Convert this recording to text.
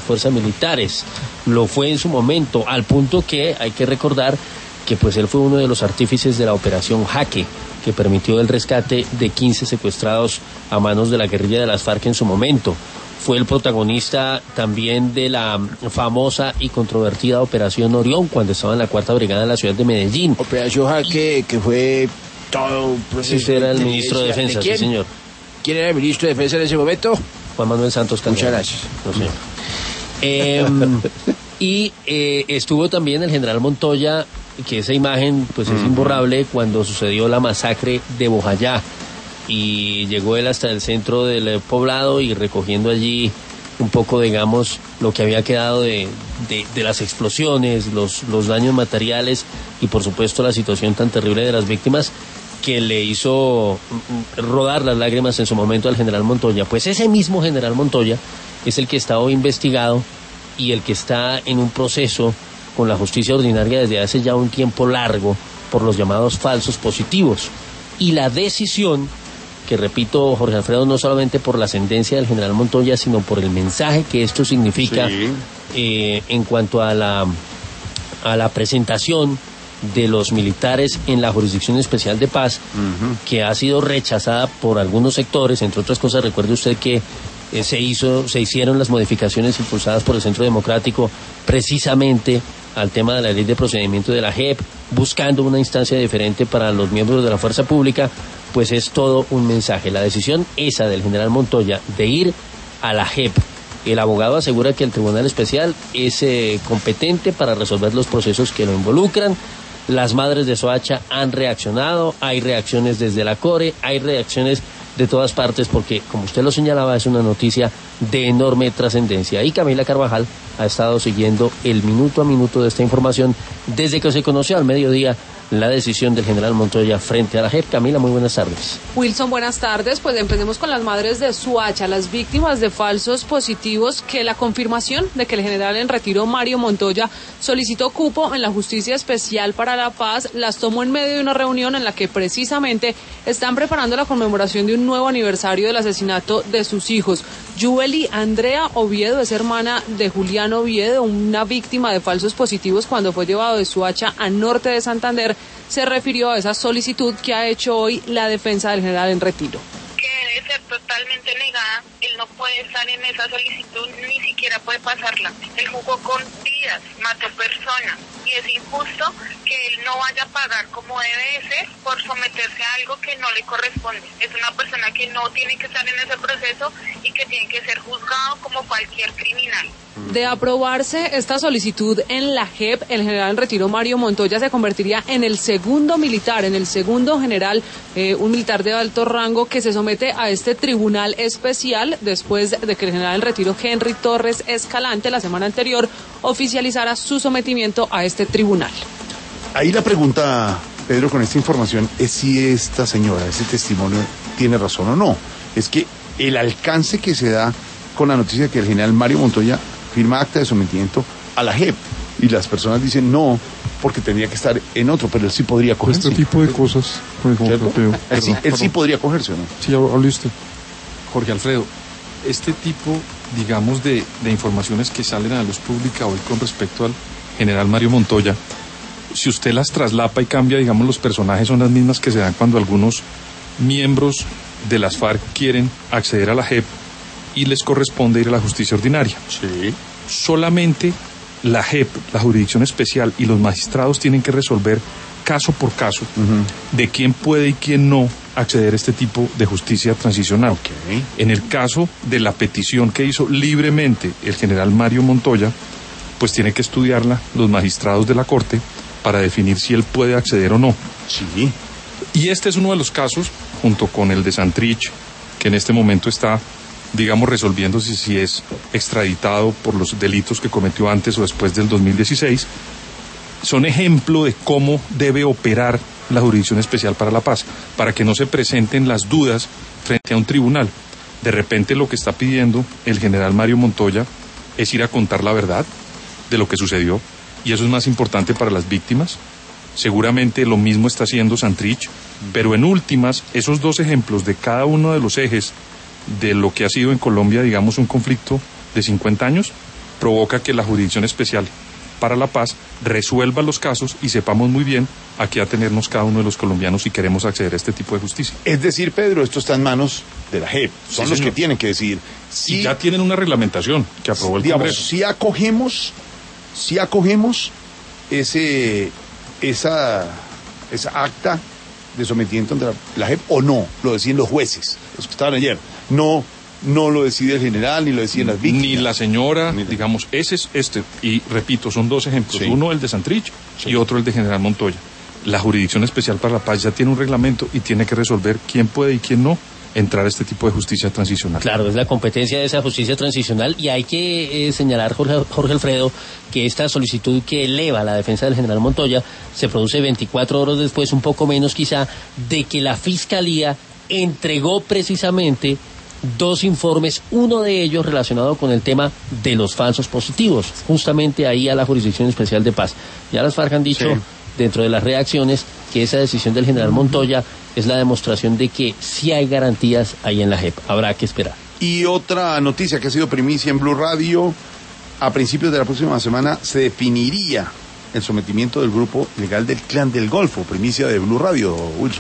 fuerzas militares. Lo fue en su momento, al punto que hay que recordar que pues él fue uno de los artífices de la operación Jaque, que permitió el rescate de 15 secuestrados a manos de la guerrilla de las FARC en su momento. Fue el protagonista también de la famosa y controvertida Operación Orión, cuando estaba en la 4ª Brigada de la ciudad de Medellín. Operación Jaque, que fue todo un proceso. Ese era el ministro de Defensa, sí, señor. ¿Quién era el ministro de Defensa en ese momento? Juan Manuel Santos Candela. Muchas gracias. No, señor. Y estuvo también el general Montoya, que esa imagen pues es imborrable, cuando sucedió la masacre de Bojayá, y llegó él hasta el centro del poblado y recogiendo allí un poco, digamos, lo que había quedado de las explosiones, los daños materiales y por supuesto la situación tan terrible de las víctimas, que le hizo rodar las lágrimas en su momento al general Montoya. Pues ese mismo general Montoya es el que está hoy investigado y el que está en un proceso con la justicia ordinaria desde hace ya un tiempo largo por los llamados falsos positivos. Y la decisión, que repito, Jorge Alfredo, no solamente por la sentencia del general Montoya, sino por el mensaje que esto significa, en cuanto a la presentación de los militares en la Jurisdicción Especial de Paz, que ha sido rechazada por algunos sectores. Entre otras cosas, recuerde usted que se hicieron las modificaciones impulsadas por el Centro Democrático precisamente al tema de la ley de procedimiento de la JEP, buscando una instancia diferente para los miembros de la fuerza pública. Pues es todo un mensaje. La decisión esa del general Montoya de ir a la JEP, el abogado asegura que el Tribunal Especial es competente para resolver los procesos que lo involucran. Las madres de Soacha han reaccionado, hay reacciones desde la CORE, hay reacciones de todas partes, porque, como usted lo señalaba, es una noticia de enorme trascendencia. Y Camila Carvajal ha estado siguiendo el minuto a minuto de esta información desde que se conoció al mediodía la decisión del general Montoya frente a la JEP. Camila, muy buenas tardes. Wilson, buenas tardes. Pues empecemos con las madres de Soacha, las víctimas de falsos positivos, que la confirmación de que el general en retiro Mario Montoya solicitó cupo en la Justicia Especial para la Paz las tomó en medio de una reunión en la que precisamente están preparando la conmemoración de un nuevo aniversario del asesinato de sus hijos. Yubeli Andrea Oviedo es hermana de Julián Oviedo, una víctima de falsos positivos cuando fue llevado de Soacha a norte de Santander. Se refirió a esa solicitud que ha hecho hoy la defensa del general en retiro. Que debe ser totalmente negada, él no puede estar en esa solicitud, ni siquiera puede pasarla. Él jugó con vidas, mató personas, y es injusto que él no vaya a pagar como debe ser por someterse a algo que no le corresponde. Es una persona que no tiene que estar en ese proceso y que tiene que ser juzgado como cualquier criminal. De aprobarse esta solicitud en la JEP, el general en retiro Mario Montoya se convertiría en el segundo militar, en el segundo general, un militar de alto rango que se somete a este tribunal especial después de que el general en retiro Henry Torres Escalante la semana anterior oficializara su sometimiento a este tribunal. Ahí la pregunta, Pedro, con esta información es si esta señora, ese testimonio, tiene razón o no. Es que el alcance que se da con la noticia de que el general Mario Montoya firma acta de sometimiento a la JEP, y las personas dicen no, porque tendría que estar en otro, pero él sí podría cogerse. Este tipo de cosas, él sí podría cogerse, ¿no? Sí, hable usted. Jorge Alfredo, este tipo, digamos, de informaciones que salen a la luz pública hoy con respecto al general Mario Montoya, si usted las traslapa y cambia, digamos, los personajes son las mismas que se dan cuando algunos miembros de las FARC quieren acceder a la JEP y les corresponde ir a la justicia ordinaria. Sí. Solamente la JEP, la Jurisdicción Especial, y los magistrados tienen que resolver caso por caso de quién puede y quién no acceder a este tipo de justicia transicional. Okay. En el caso de la petición que hizo libremente el general Mario Montoya, pues tiene que estudiarla los magistrados de la Corte para definir si él puede acceder o no. Sí. Y este es uno de los casos, junto con el de Santrich, que en este momento está, digamos, resolviéndose si es extraditado por los delitos que cometió antes o después del 2016, son ejemplo de cómo debe operar la Jurisdicción Especial para la Paz, para que no se presenten las dudas frente a un tribunal. De repente lo que está pidiendo el general Mario Montoya es ir a contar la verdad de lo que sucedió, y eso es más importante para las víctimas. Seguramente lo mismo está haciendo Santrich, pero en últimas, esos dos ejemplos de cada uno de los ejes de lo que ha sido en Colombia, digamos, un conflicto de 50 años, provoca que la Jurisdicción Especial para la Paz resuelva los casos y sepamos muy bien a qué atenernos cada uno de los colombianos si queremos acceder a este tipo de justicia. Es decir, Pedro, esto está en manos de la JEP. Son Sí, los señor. que tienen que decidir. Y ya tienen una reglamentación que aprobó el digamos, Congreso. si acogemos esa acta de sometimiento ante la JEP o no, lo deciden los jueces, los que estaban ayer. No lo decide el general, ni lo deciden las víctimas. Ni la señora, Ni la- digamos, ese es y repito, son dos ejemplos, Sí. uno el de Santrich Sí. y otro el de General Montoya. La Jurisdicción Especial para la Paz ya tiene un reglamento y tiene que resolver quién puede y quién no entrar a este tipo de justicia transicional. Claro, es la competencia de esa justicia transicional y hay que señalar, Jorge Alfredo, que esta solicitud que eleva la defensa del general Montoya se produce 24 horas después, un poco menos quizá, de que la Fiscalía entregó precisamente 2 informes, uno de ellos relacionado con el tema de los falsos positivos, justamente ahí a la Jurisdicción Especial de Paz. Ya las FARC han dicho, Sí. dentro de las reacciones, que esa decisión del general Montoya es la demostración de que sí hay garantías ahí en la JEP. Habrá que esperar. Y otra noticia que ha sido primicia en Blue Radio, a principios de la próxima semana se definiría el sometimiento del grupo ilegal del Clan del Golfo, primicia de Blue Radio, Wilson.